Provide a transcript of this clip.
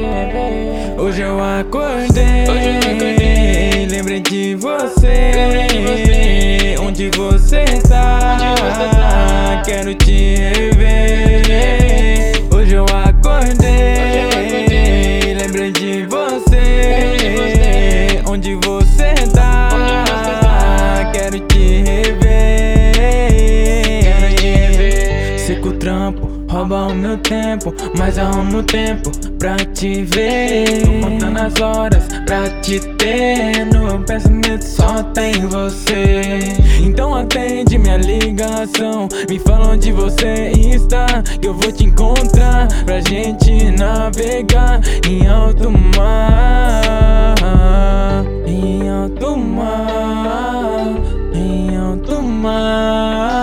Hoje eu acordei, lembrei de você. Onde você tá? Quero te rever. Hoje eu acordei, lembrei de você. Onde você tá? Quero te rever. Sei que o trampo rouba o meu tempo, mas arrumo tempo pra te ver. Tô contando as horas pra te ter. No meu pensamento só tem você. Então atende minha ligação, me fala onde você está, que eu vou te encontrar, pra gente navegar em alto mar. Em alto mar, em alto mar.